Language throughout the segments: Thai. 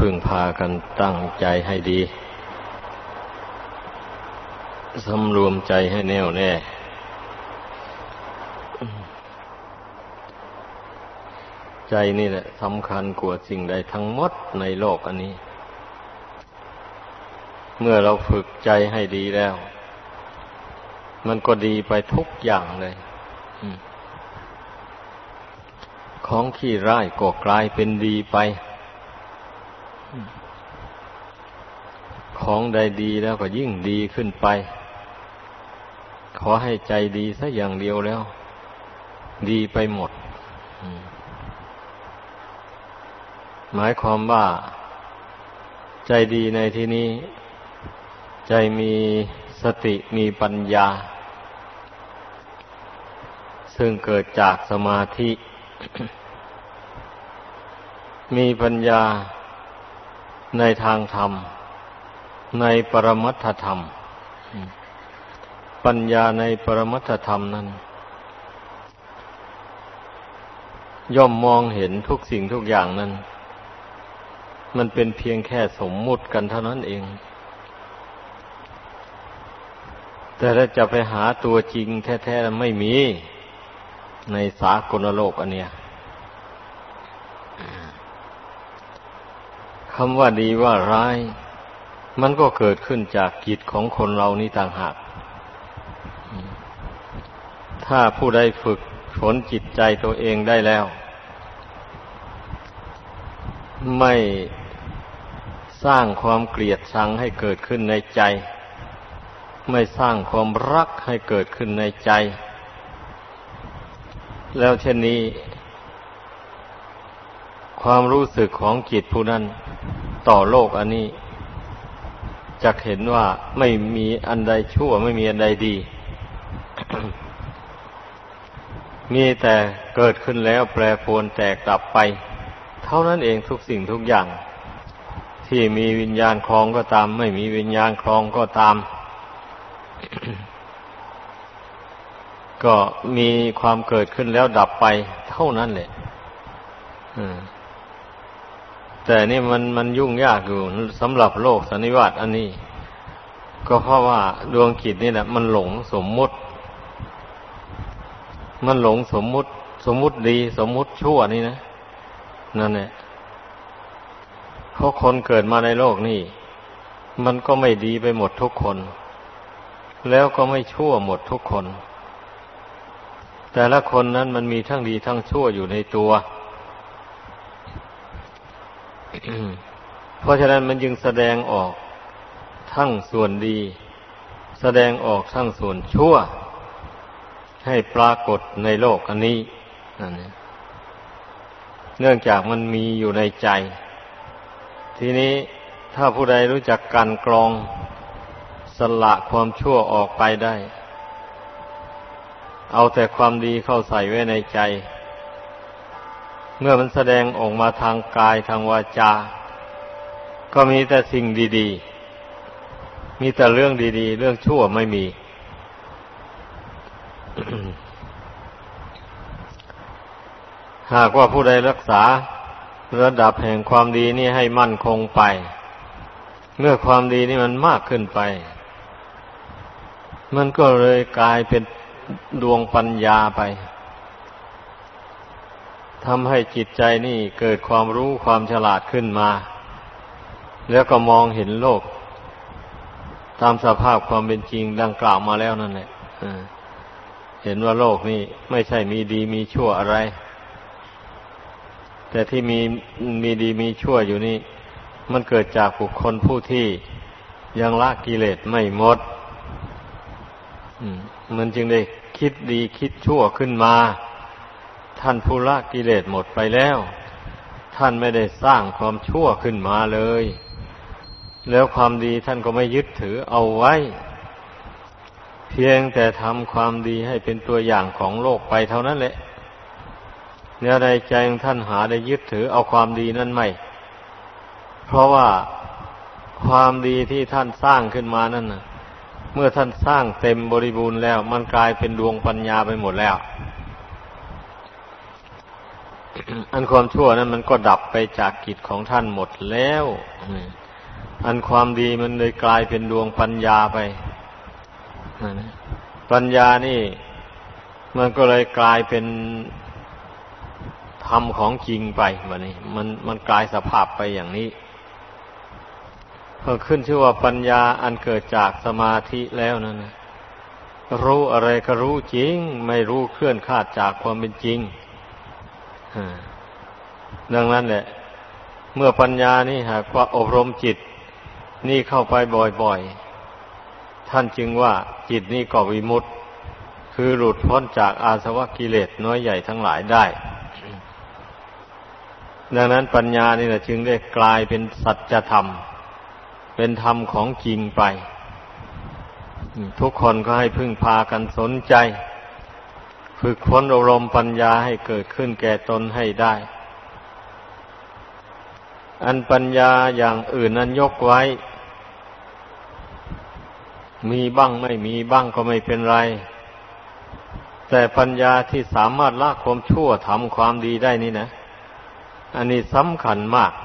พึ่งพากันตั้งใจให้ดีสำรวมใจให้แน่วแน่ใจนี่แหละสำคัญกว่าสิ่งใดทั้งหมดในโลกอันนี้เมื่อเราฝึกใจให้ดีแล้วมันก็ดีไปทุกอย่างเลยของขี้ร้ายก็กลายเป็นดีไปของใดดีแล้วก็ยิ่งดีขึ้นไปขอให้ใจดีสักอย่างเดียวแล้วดีไปหมดหมายความว่าใจดีในที่นี้ใจมีสติมีปัญญาซึ่งเกิดจากสมาธิมีปัญญาในทางธรรมในปรมัตถธรรมปัญญาในปรมัตถธรรมนั้นย่อมมองเห็นทุกสิ่งทุกอย่างนั้นมันเป็นเพียงแค่สมมุติกันเท่านั้นเองแต่ถ้าจะไปหาตัวจริงแท้ๆไม่มีในสากลโลกอันเนี้ยคำว่าดีว่าร้ายมันก็เกิดขึ้นจากจิตของคนเรานี่ต่างหากถ้าผู้ใดฝึกฝนจิตใจตัวเองได้แล้วไม่สร้างความเกลียดชังให้เกิดขึ้นในใจไม่สร้างความรักให้เกิดขึ้นในใจแล้วเช่นนี้ความรู้สึกของจิตผู้นั้นต่อโลกอันนี้จะเห็นว่าไม่มีอันใดชั่วไม่มีอันใดดี มีแต่เกิดขึ้นแล้วแปรปรวนแตกดับไปเท่านั้นเองทุกสิ่งทุกอย่างที่มีวิญญาณครองก็ตามไม่มีวิญญาณครองก็ตาม ก็มีความเกิดขึ้นแล้วดับไปเท่านั้นแหละแต่นี่มันยุ่งยากอยู่สำหรับโลกสันนิวาตอันนี้ก็เพราะว่าดวงจิตนี่แหละมันหลงสมมุติมันหลงสมมุติดีสมมุติชั่วนี่นะนั่นแหละเพราะคนเกิดมาในโลกนี่มันก็ไม่ดีไปหมดทุกคนแล้วก็ไม่ชั่วหมดทุกคนแต่ละคนนั้นมันมีทั้งดีทั้งชั่วอยู่ในตัว เพราะฉะนั้นมันจึงแสดงออกทั้งส่วนดีแสดงออกทั้งส่วนชั่วให้ปรากฏในโลกอันนี้นั่นเองเนื่องจากมันมีอยู่ในใจทีนี้ถ้าผู้ใดรู้จักกลั่นกรองสละความชั่วออกไปได้เอาแต่ความดีเข้าใส่ไว้ในใจเมื่อมันแสดงออกมาทางกายทางวาจาก็มีแต่สิ่งดีๆมีแต่เรื่องดีๆเรื่องชั่วไม่มี หากว่าผู้ใดรักษาระดับแห่งความดีนี่ให้มั่นคงไปเมื่อความดีนี่มันมากขึ้นไปมันก็เลยกลายเป็นดวงปัญญาไปทำให้จิตใจนี่เกิดความรู้ความฉลาดขึ้นมาแล้วก็มองเห็นโลกตามสภาพความเป็นจริงดังกล่าวมาแล้วนั่นแหละเห็นว่าโลกนี่ไม่ใช่มีดีมีชั่วอะไรแต่ที่มีดีมีชั่วอยู่นี่มันเกิดจากบุคคลผู้ที่ยังละกิเลสไม่หมดมันจึงได้คิดดีคิดชั่วขึ้นมาท่านผู้ละกิเลสหมดไปแล้วท่านไม่ได้สร้างความชั่วขึ้นมาเลยแล้วความดีท่านก็ไม่ยึดถือเอาไว้เพียงแต่ทำความดีให้เป็นตัวอย่างของโลกไปเท่านั้นแหละเนื้อในใจของท่านหาได้ยึดถือเอาความดีนั้นไม่เพราะว่าความดีที่ท่านสร้างขึ้นมานั่นน่ะเมื่อท่านสร้างเต็มบริบูรณ์แล้วมันกลายเป็นดวงปัญญาไปหมดแล้วอันความชั่วนั้นมันก็ดับไปจากกิจของท่านหมดแล้วอันความดีมันเลยกลายเป็นดวงปัญญาไปปัญญานี่มันก็เลยกลายเป็นธรรมของจริงไปแบบนี้มันกลายสภาพไปอย่างนี้พอขึ้นชื่อว่าปัญญาอันเกิดจากสมาธิแล้วนั่นนะรู้อะไรก็รู้จริงไม่รู้เคลื่อนคลาดจากความเป็นจริงดังนั้นแหละเมื่อปัญญานี่หากว่าอบรมจิตนี่เข้าไปบ่อยๆท่านจึงว่าจิตนี่ก็วิมุตติคือหลุดพ้นจากอาสวะกิเลสน้อยใหญ่ทั้งหลายได้ดังนั้นปัญญานี่แหละจึงได้กลายเป็นสัจธรรมเป็นธรรมของจริงไปทุกคนก็ให้พึ่งพากันสนใจฝึกฝนอบรมปัญญาให้เกิดขึ้นแก่ตนให้ได้อันปัญญาอย่างอื่นนั้นยกไว้มีบ้างไม่มีบ้างก็ไม่เป็นไรแต่ปัญญาที่สามารถละความชั่วทำความดีได้นี่นะอันนี้สำคัญมาก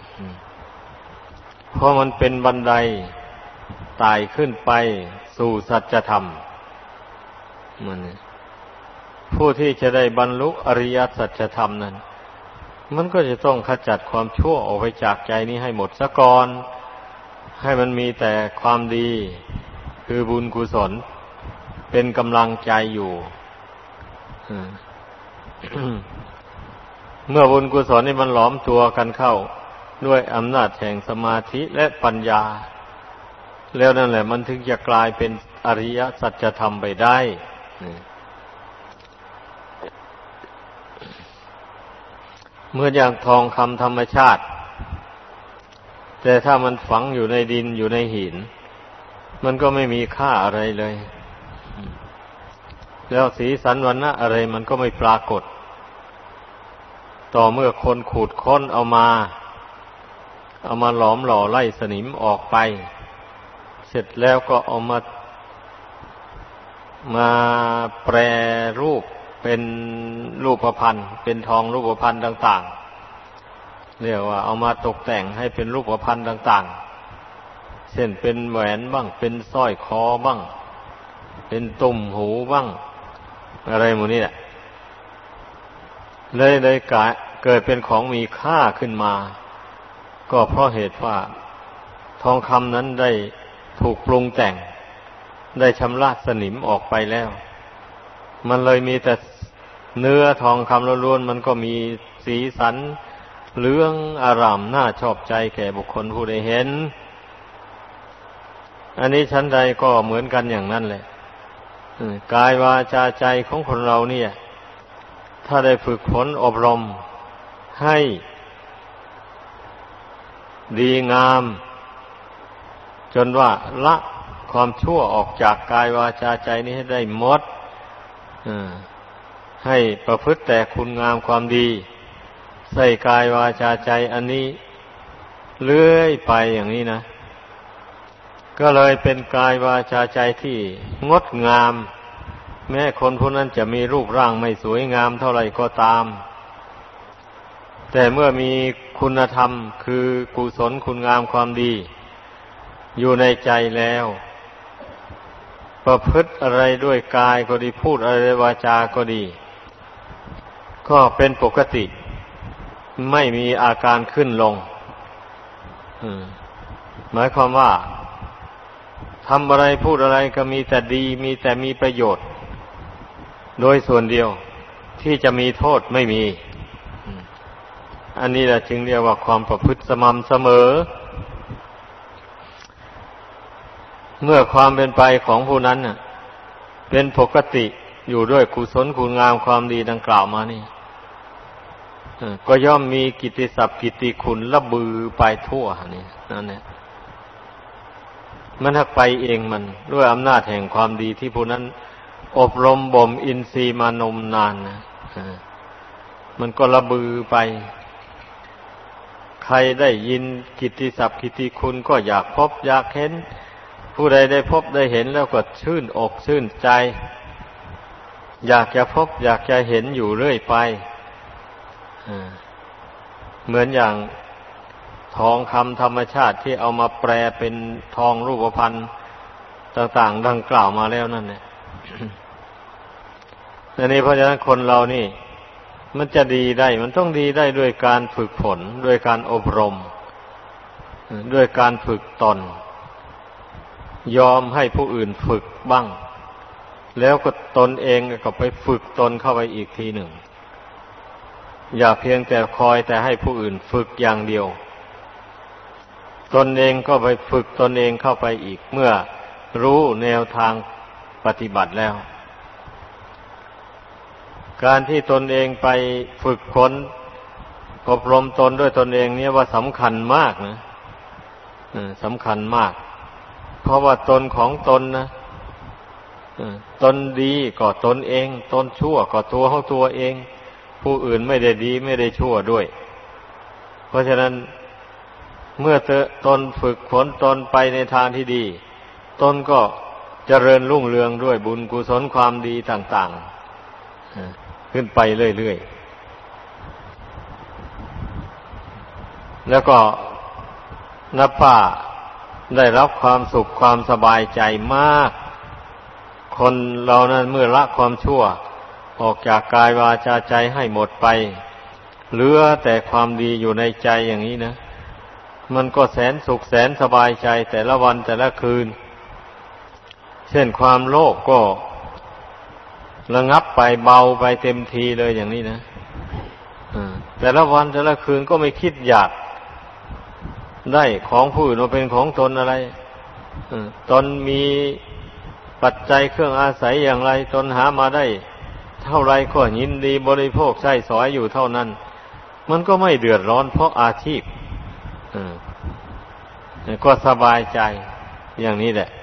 เพราะมันเป็นบันไดไต่ขึ้นไปสู่สัจธรรมผู้ที่จะได้บรรลุอริยสัจธรรมนั้นมันก็จะต้องขจัดความชั่วออกไปจากใจนี้ให้หมดซะก่อนให้มันมีแต่ความดีคือบุญกุศลเป็นกำลังใจอยู่เมื่อบุญกุศลนี่มันหลอมตัวกันเข้าด้วยอำนาจแห่งสมาธิและปัญญาแล้วนั่นแหละมันถึงจะกลายเป็นอริยสัจธรรมไปได้เมื่ออย่างทองคำธรรมชาติแต่ถ้ามันฝังอยู่ในดินอยู่ในหินมันก็ไม่มีค่าอะไรเลยแล้วสีสันวรรณะอะไรมันก็ไม่ปรากฏต่อเมื่อคนขูดค้นเอามาหลอมหล่อไล่สนิมออกไปเสร็จแล้วก็เอามาแปรรูปเป็นรูปพรรณเป็นทองรูปพรรณต่างๆเรียกว่าเอามาตกแต่งให้เป็นรูปพรรณต่างๆเช่นเป็นแหวนบ้างเป็นสร้อยคอบ้างเป็นตุ่มหูบ้างอะไรหมดนี่แหละเลยเกิดเป็นของมีค่าขึ้นมาก็เพราะเหตุว่าทองคำนั้นได้ถูกปรุงแต่งได้ชำระสนิมออกไปแล้วมันเลยมีแต่เนื้อทองคำล้วนๆมันก็มีสีสันเหลืองอร่ามน่าชอบใจแก่บุคคลผู้ใดเห็นอันนี้ชั้นใดก็เหมือนกันอย่างนั้นแหละกายวาจาใจของคนเราเนี่ยถ้าได้ฝึกฝนอบรมให้ดีงามจนว่าละความชั่วออกจากกายวาจาใจนี้ให้ได้หมดให้ประพฤติแต่คุณงามความดีใส่กายวาจาใจอันนี้เลื่อยไปอย่างนี้นะก็เลยเป็นกายวาจาใจที่งดงามแม้คนผู้นั้นจะมีรูปร่างไม่สวยงามเท่าไหร่ก็ตามแต่เมื่อมีคุณธรรมคือกุศลคุณงามความดีอยู่ในใจแล้วประพฤติอะไรด้วยกายก็ดีพูดอะไรด้วยวาจาก็ดีก็เป็นปกติไม่มีอาการขึ้นลงหมายความว่าทำอะไรพูดอะไรก็มีแต่ดีมีแต่มีประโยชน์โดยส่วนเดียวที่จะมีโทษไม่มีอันนี้แหละจึงเรียกว่าความประพฤติสม่ำเสมอเมื่อความเป็นไปของผู้นั้นน่ะเป็นปกติอยู่ด้วยกุศลคุณงามความดีดังกล่าวมานี่ก็ย่อมมีกิตติศัพท์กิตติคุณระบือไปทั่วนี่นั่นแหละมันหักไปเองมันด้วยอำนาจแห่งความดีที่ผู้นั้นอบรมบ่มอินทรีย์มานมนานนะมันก็ระบือไปใครได้ยินกิตติศัพท์กิตติคุณก็อยากพบอยากเห็นผู้ใดได้พบได้เห็นแล้วก็ชื่นอกชื่นใจอยากจะพบอยากจะเห็นอยู่เรื่อยไปเหมือนอย่างทองคำธรรมชาติที่เอามาแปลเป็นทองรูปพรรณต่างๆดังกล่าวมาแล้วนั่นแหละ อันนี้เพราะฉะนั้นคนเรานี่มันจะดีได้มันต้องดีได้ด้วยการฝึกฝนด้วยการอบรมด้วยการฝึกตนยอมให้ผู้อื่นฝึกบ้างแล้วก็ตนเองก็ไปฝึกตนเข้าไปอีกทีหนึ่งอย่าเพียงแต่คอยแต่ให้ผู้อื่นฝึกอย่างเดียวตนเองก็ไปฝึกตนเองเข้าไปอีกเมื่อรู้แนวทางปฏิบัติแล้วการที่ตนเองไปฝึกฝนอบรมตนด้วยตนเองเนี่ยว่าสำคัญมากนะสำคัญมากเพราะว่าตนของตนนะตนดีก็ตนเองตนชั่วก็ตัวของตัวเองผู้อื่นไม่ได้ดีไม่ได้ชั่วด้วยเพราะฉะนั้นเมื่อตนฝึกฝนตนไปในทางที่ดีตนก็เจริญรุ่งเรืองด้วยบุญกุศลความดีต่างๆขึ้นไปเรื่อยๆแล้วก็นับว่าได้รับความสุขความสบายใจมากคนเรานั้นเมื่อละความชั่วออกจากกายวาจาใจให้หมดไปเหลือแต่ความดีอยู่ในใจอย่างนี้นะมันก็แสนสุขแสนสบายใจแต่ละวันแต่ละคืนเช่นความโลภก็ระงับไปเบาไปเต็มทีเลยอย่างนี้นะแต่ละวันแต่ละคืนก็ไม่คิดอยากได้ของผู้อื่นมาเป็นของตนอะไรตนมีปัจจัยเครื่องอาศัยอย่างไรตนหามาได้เท่าไรก็ยินดีบริโภคใช้สอยอยู่เท่านั้นมันก็ไม่เดือดร้อนเพราะอาชีพก็สบายใจอย่างนี้แหละ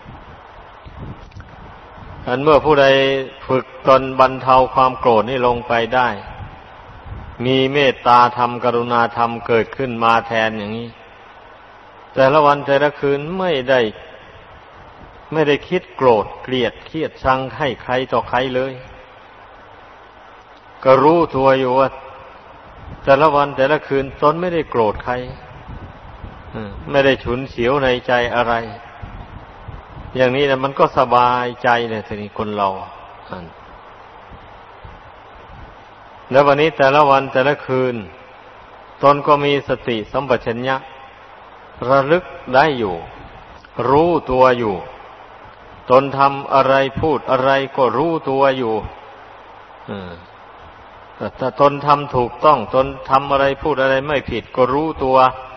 อันเมื่อผู้ใดฝึกตนบรรเทาความโกรธนี่ลงไปได้มีเมตตาธรรมกรุณาธรรมเกิดขึ้นมาแทนอย่างนี้แต่ละวันแต่ละคืนไม่ได้คิดโกรธเกลียดเครียดชังให้ใครต่อใครเลยก็รู้ตัวอยู่ว่าแต่ละวันแต่ละคืนตนไม่ได้โกรธใครไม่ได้ฉุนเฉียวในใจอะไรอย่างนี้นะมันก็สบายใจเลยทีนี้คนเราแล้ววันนี้แต่ละวันแต่ละคืนตนก็มีสติสัมปชัญญะระลึกได้อยู่รู้ตัวอยู่ตนทำอะไรพูดอะไรก็รู้ตัวอยู่ถ้าตนทำถูกต้องตนทำอะไรพูดอะไรไม่ผิดก็รู้ตั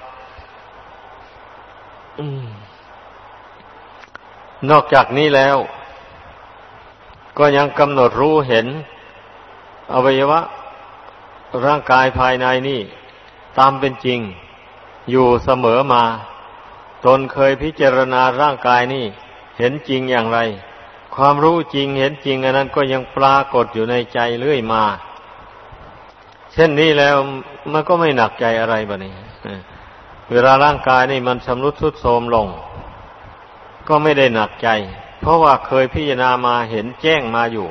วนอกจากนี้แล้วก็ยังกำหนดรู้เห็นอวัยวะร่างกายภายในนี่ตามเป็นจริงอยู่เสมอมาตนเคยพิจารณาร่างกายนี่เห็นจริงอย่างไรความรู้จริงเห็นจริงอันนั้นก็ยังปรากฏอยู่ในใจเรื่อยมาเช่นนี้แล้วมันก็ไม่หนักใจอะไรบัดนี้เวลาร่างกายนี่มันชำรุดทรุดโทรมลงก็ไม่ได้หนักใจเพราะว่าเคยพิจารณามาเห็นแจ้งมาอยู่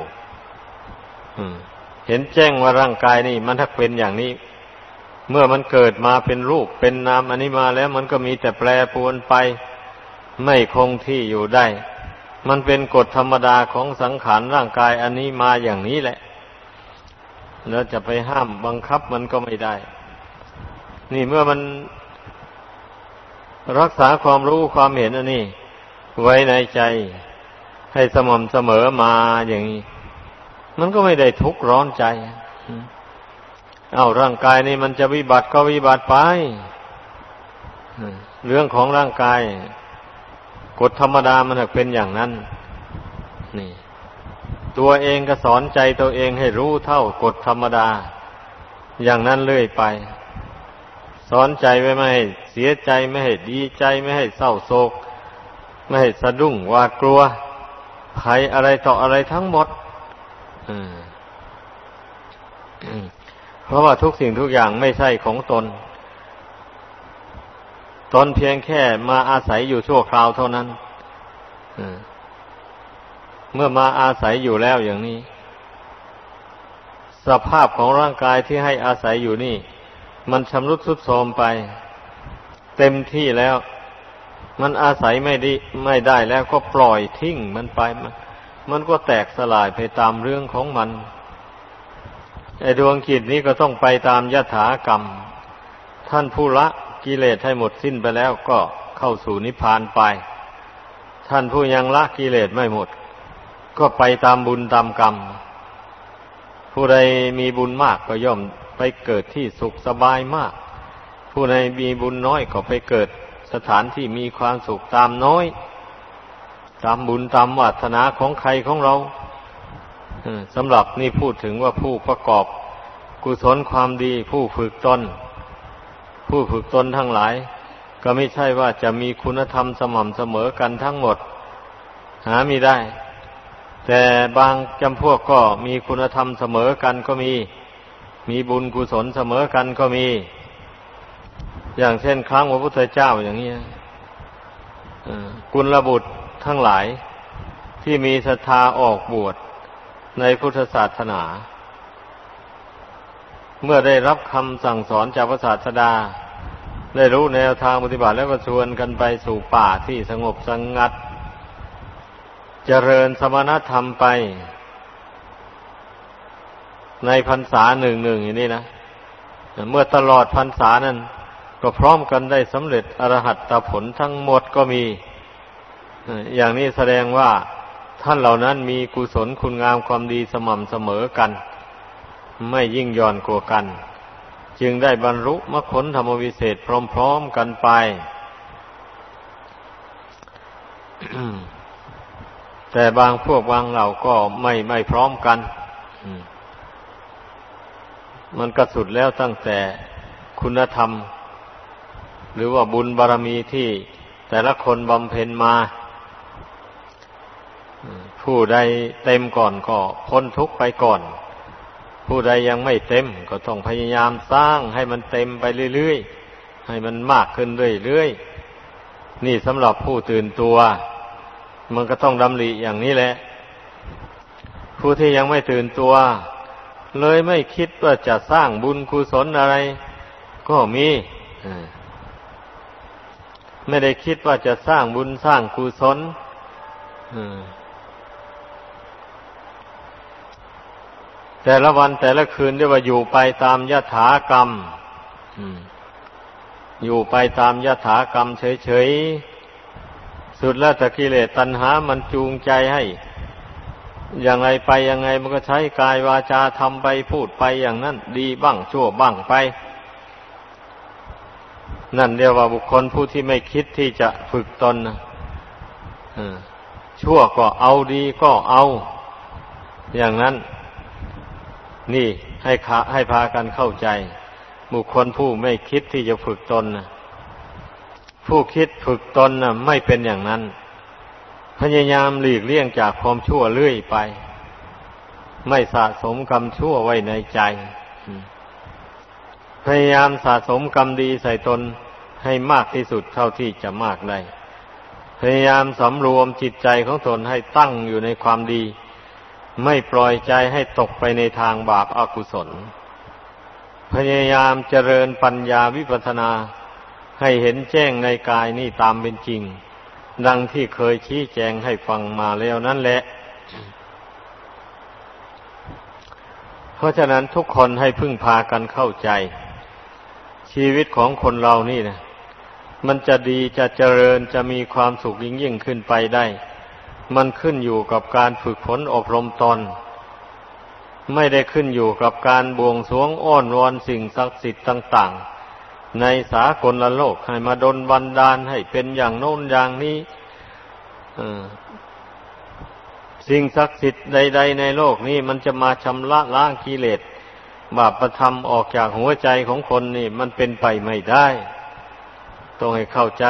เห็นแจ้งว่าร่างกายนี่มันถ้าเป็นอย่างนี้เมื่อมันเกิดมาเป็นรูปเป็นนามอันนี้มาแล้วมันก็มีแต่แปรปรวนไปไม่คงที่อยู่ได้มันเป็นกฎธรรมดาของสังขารร่างกายอันนี้มาอย่างนี้แหละแล้วจะไปห้ามบังคับมันก็ไม่ได้นี่เมื่อมันรักษาความรู้ความเห็นอันนี้ไว้ในใจให้สม่ำเสมอมาอย่างนี้มันก็ไม่ได้ทุกข์ร้อนใจร่างกายนี่มันจะวิบัติก็วิบัติไปเรื่องของร่างกายกฎธรรมดามันเป็นอย่างนั้นนี่ตัวเองก็สอนใจตัวเองให้รู้เท่ากฎธรรมดาอย่างนั้นเรื่อยไปสอนใจไว้ไม่ให้เสียใจไม่ให้ดีใจไม่ให้เศร้าโศกไม่ให้สะดุ้งหวาดกลัวภัยอะไรต่ออะไรทั้งหมดเพราะว่าทุกสิ่งทุกอย่างไม่ใช่ของตนเพียงแค่มาอาศัยอยู่ชั่วคราวเท่านั้นเมื่อมาอาศัยอยู่แล้วอย่างนี้สภาพของร่างกายที่ให้อาศัยอยู่นี่มันชำรุดทรุดโทรมไปเต็มที่แล้วมันอาศัยไม่ได้แล้วก็ปล่อยทิ้งมันไปมันก็แตกสลายไปตามเรื่องของมันไอ้ดวงจิตนี้ก็ต้องไปตามยถากรรมท่านผู้ละกิเลสให้หมดสิ้นไปแล้วก็เข้าสู่นิพพานไปท่านผู้ยังละกิเลสไม่หมดก็ไปตามบุญตามกรรมผู้ใดมีบุญมากก็ย่อมไปเกิดที่สุขสบายมากผู้ใดมีบุญน้อยก็ไปเกิดสถานที่มีความสุขตามน้อยตามบุญตามวาสนาของใครของเราสำหรับนี่พูดถึงว่าผู้ประกอบกุศลความดีผู้ฝึกตนทั้งหลายก็ไม่ใช่ว่าจะมีคุณธรรมสม่ำเสมอกันทั้งหมดหาไม่ได้แต่บางจำพวกก็มีคุณธรรมเสมอกันก็มีบุญกุศลเสมอกันก็มีอย่างเช่นครั้งพระพุทธเจ้าอย่างนี้กุลบุตรทั้งหลายที่มีศรัทธาออกบวชในพุทธศาสนาเมื่อได้รับคำสั่งสอนจากพระศาสดาได้รู้แนวทางปฏิบัติแล้วก็ชวนกันไปสู่ป่าที่สงบสงัดเจริญสมณธรรมไปในพรรษาหนึ่งอย่างนี้นะเมื่อตลอดพรรษานั้นก็พร้อมกันได้สำเร็จอรหัตผลทั้งหมดก็มีอย่างนี้แสดงว่าท่านเหล่านั้นมีกุศลคุณงามความดีสม่ำเสมอกันไม่ยิ่งย่อนกว่ากันจึงได้บรรลุมรรคผลธรรมวิเศษพร้อมๆกันไป แต่บางพวกบางเหล่าก็ไม่พร้อมกันมันก็สุดแล้วตั้งแต่คุณธรรมหรือว่าบุญบารมีที่แต่ละคนบำเพ็ญมาผู้ใดเต็มก่อนก็พ้นทุกข์ไปก่อนผู้ใดยังไม่เต็มก็ต้องพยายามสร้างให้มันเต็มไปเรื่อยๆให้มันมากขึ้นเรื่อยๆนี่สำหรับผู้ตื่นตัวมันก็ต้องดำริอย่างนี้แหละผู้ที่ยังไม่ตื่นตัวเลยไม่คิดว่าจะสร้างบุญกุศลอะไรก็มีไม่ได้คิดว่าจะสร้างบุญสร้างกุศลแต่ละวันแต่ละคืนเรียกว่าอยู่ไปตามยถากรรมอยู่ไปตามยถากรรมเฉยๆสุดแล้วแต่กิเลสตัณหามันจูงใจให้อย่างไรไปยังไงมันก็ใช้กายวาจาทำไปพูดไปอย่างนั้นดีบ้างชั่วบ้างไปนั่นเรียกว่าบุคคลผู้ที่ไม่คิดที่จะฝึกตนชั่วก็เอาดีก็เอาอย่างนั้นนี่ให้พากันเข้าใจบุคคลผู้ไม่คิดที่จะฝึกตนผู้คิดฝึกตนไม่เป็นอย่างนั้นพยายามหลีกเลี่ยงจากความชั่วเรื่อยไปไม่สะสมกรรมชั่วไว้ในใจพยายามสะสมกรรมดีใส่ตนให้มากที่สุดเท่าที่จะมากได้พยายามสำรวมจิตใจของตนให้ตั้งอยู่ในความดีไม่ปล่อยใจให้ตกไปในทางบาปอกุศลพยายามเจริญปัญญาวิปัสสนาให้เห็นแจ้งในกายนี่ตามเป็นจริงดังที่เคยชี้แจงให้ฟังมาแล้วนั่นแหละเพราะฉะนั้นทุกคนให้พึ่งพากันเข้าใจชีวิตของคนเรานี่นะมันจะดีจะเจริญจะมีความสุขยิ่งขึ้นไปได้มันขึ้นอยู่กับการฝึกฝนอบรมตนไม่ได้ขึ้นอยู่กับการบวงสรวงอ้อนวอนสิ่งศักดิ์สิทธิ์ต่างๆในสากลโลกให้มาดลบันดาลให้เป็นอย่างโน้นอย่างนี้สิ่งศักดิ์สิทธิ์ใดๆในโลกนี้มันจะมาชำระล้างกิเลสบาปธรรมออกจากหัวใจของคนนี่มันเป็นไปไม่ได้ต้องให้เข้าใจ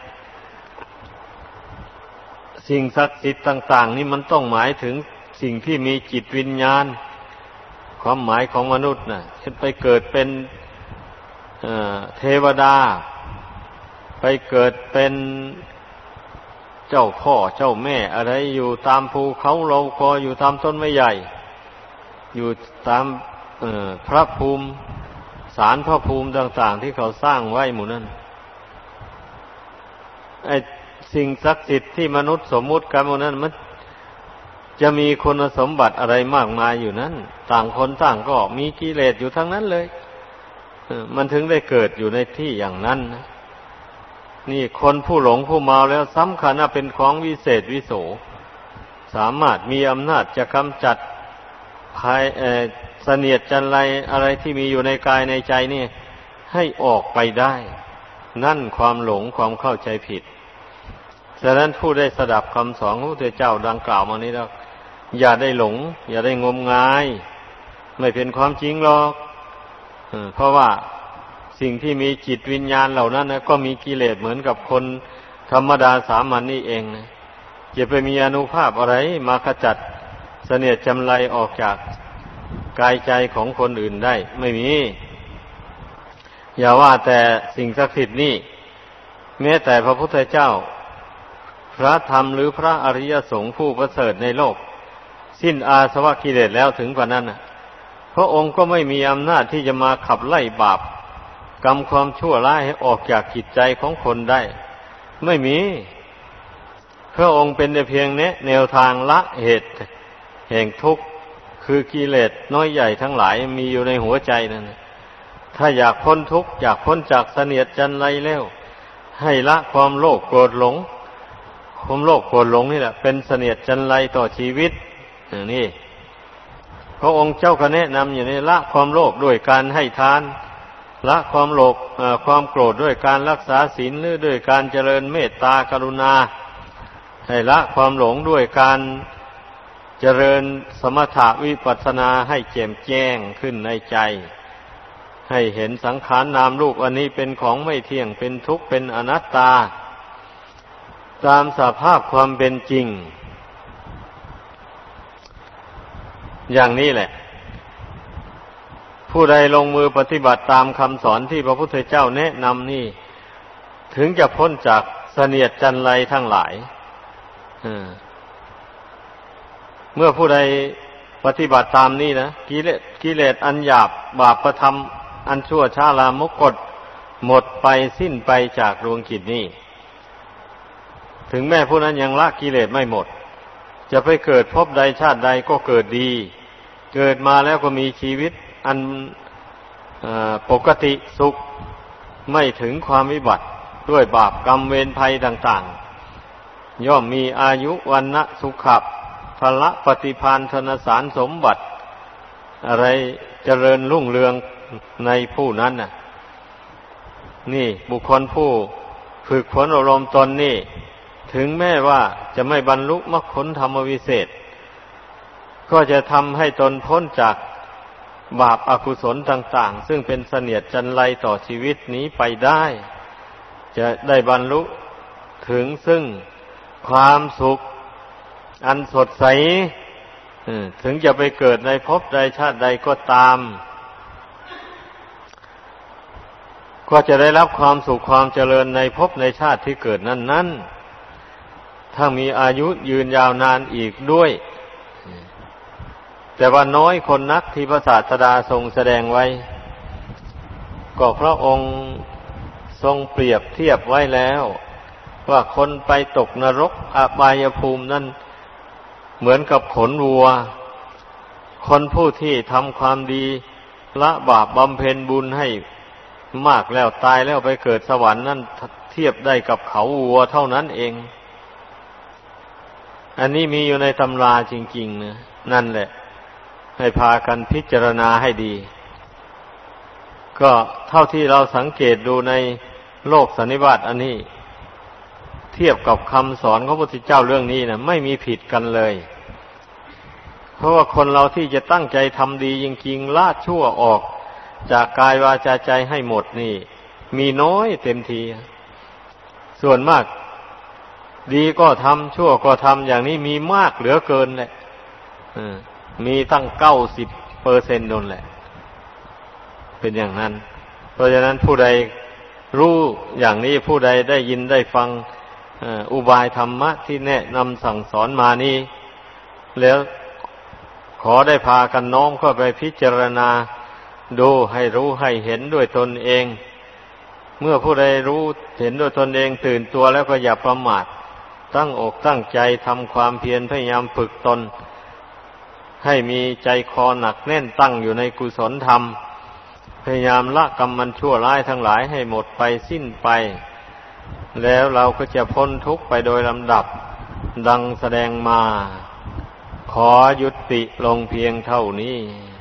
สิ่งศักดิ์สิทธิ์ต่างๆนี่มันต้องหมายถึงสิ่งที่มีจิตวิญญาณความหมายของมนุษย์น่ะเช่นไปเกิดเป็นเทวดาไปเกิดเป็นเจ้าพ่อเจ้าแม่อะไรอยู่ตามภูเขาเราคออยู่ตามต้นไม้ใหญ่อยู่ตามพระภูมิศาลพระภูมิต่างๆที่เขาสร้างไว้หมู่นั้นไอ้สิ่งศักดิ์สิทธิ์ที่มนุษย์สมมุติกันหมู่นั้นมันจะมีคุณสมบัติอะไรมากมายอยู่นั้นต่างคนต่างก็มีกิเลสอยู่ทั้งนั้นเลยมันถึงได้เกิดอยู่ในที่อย่างนั้นนะนี่คนผู้หลงผู้เมาแล้วสำคัญว่าเป็นของวิเศษวิโสสามารถมีอำนาจจะกำจัดภัยเสนียดจันไรอะไรที่มีอยู่ในกายในใจนี่ให้ออกไปได้นั่นความหลงความเข้าใจผิดฉะนั้นผู้ได้สดับคำสอนของพระพุทธเจ้าดังกล่าวมานี้แล้วอย่าได้หลงอย่าได้งมงายไม่เป็นความจริงหรอกเพราะว่าสิ่งที่มีจิตวิญญาณเหล่านั้นนะก็มีกิเลสเหมือนกับคนธรรมดาสามัญ นี่เองนะจะไปมีอานุภาพอะไรมาขจัดเสนียดจำไรออกจากกายใจของคนอื่นได้ไม่มีอย่าว่าแต่สิ่งศักดิ์สิทธิ์นี่แม้แต่พระพุทธเจ้าพระธรรมหรือพระอริยสงฆ์ผู้ประเสริฐในโลกสิ้นอาสวะกิเลสแล้วถึงกว่านั้นนะพระองค์ก็ไม่มีอำนาจที่จะมาขับไล่บาปกรรมความชั่วร้ายให้ออกจากจิตใจของคนได้ไม่มีพระองค์เป็นแต่เพียงแนวทางละเหตุแห่งทุกข์คือกิเลสน้อยใหญ่ทั้งหลายมีอยู่ในหัวใจนั่นถ้าอยากพ้นทุกข์อยากพ้นจากเสนียดจันไรแล้วให้ละความโลภโกรธหลงความโลภโกรธหลงนี่แหละเป็นเสนียดจันไรต่อชีวิตนี่พระองค์เจ้าก็แนะนำอยู่ในละความโลภด้วยการให้ทานละความโลภความโกรธด้วยการรักษาศีลหรือด้วยการเจริญเมตตากรุณาให้ละความหลงด้วยการเจริญสมถะวิปัสสนาให้แจ่มแจ้งขึ้นในใจให้เห็นสังขารนามรูปอันนี้เป็นของไม่เที่ยงเป็นทุกข์เป็นอนัตตาตามสภาพความเป็นจริงอย่างนี้แหละผู้ใดลงมือปฏิบัติตามคำสอนที่พระพุทธเจ้าแนะนำนี่ถึงจะพ้นจากเสนียดจันไรทั้งหลายเมื่อผู้ใดปฏิบัติตามนี่นะกิเลสอันหยาบบาปประทำอันชั่วช้าลามกหมดไปสิ้นไปจากดวงจิตนี้ถึงแม้ผู้นั้นยังละกิเลสไม่หมดจะไปเกิดพบใดชาติใดก็เกิดดีเกิดมาแล้วก็มีชีวิตอันปกติสุขไม่ถึงความวิบัติด้วยบาปกรรมเวรภัยต่างๆย่อมมีอายุวันนะสุขะพละปฏิภาณธนสารสมบัติอะไรเจริญรุ่งเรืองในผู้นั้นน่ะนี่บุคคลผู้ฝึกฝนอบรมตนนี่ถึงแม้ว่าจะไม่บรรลุมรรคผลธรรมวิเศษก็จะทำให้ตนพ้นจากบาปอกุศลต่างๆซึ่งเป็นเสนียดจันไรต่อชีวิตนี้ไปได้จะได้บรรลุถึงซึ่งความสุขอันสดใสถึงจะไปเกิดในภพใดชาติใดก็ตามก็จะได้รับความสุขความเจริญในภพในชาติที่เกิดนั้นๆถ้ามีอายุยืนยาวนานอีกด้วยแต่ว่าน้อยคนนักที่พระศาสดาทรงแสดงไว้ก็พระองค์ทรงเปรียบเทียบไว้แล้วว่าคนไปตกนรกอบายภูมินั้นเหมือนกับขนวัวคนผู้ที่ทำความดีละบาปบำเพ็ญบุญให้มากแล้วตายแล้วไปเกิดสวรรค์นั้นเทียบได้กับเขาวัวเท่านั้นเองอันนี้มีอยู่ในตำราจริงๆนะนั่นแหละให้พากันพิจารณาให้ดีก็เท่าที่เราสังเกตดูในโลกสันนิบาตอันนี้เทียบกับคำสอนของพระพุทธเจ้าเรื่องนี้นะไม่มีผิดกันเลยเพราะว่าคนเราที่จะตั้งใจทำดีจริงๆละชั่วออกจากกายวาจาใจให้หมดนี่มีน้อยเต็มทีส่วนมากดีก็ทำชั่วก็ทำอย่างนี้มีมากเหลือเกินแหละมีตั้ง90%นั่นแหละเป็นอย่างนั้นเพราะฉะนั้นผู้ใดรู้อย่างนี้ผู้ใดได้ยินได้ฟังอุบายธรรมะที่แนะนำสั่งสอนมานี้แล้วขอได้พากันน้อมเข้าไปพิจารณาดูให้รู้ให้เห็นด้วยตนเองเมื่อผู้ใดรู้เห็นด้วยตนเองตื่นตัวแล้วก็อย่าประมาทตั้งอกตั้งใจทำความเพียรพยายามฝึกตนให้มีใจคอหนักแน่นตั้งอยู่ในกุศลธรรมพยายามละกรรมมันชั่วร้ายทั้งหลายให้หมดไปสิ้นไปแล้วเราก็จะพ้นทุกข์ไปโดยลำดับดังแสดงมาขอยุติลงเพียงเท่านี้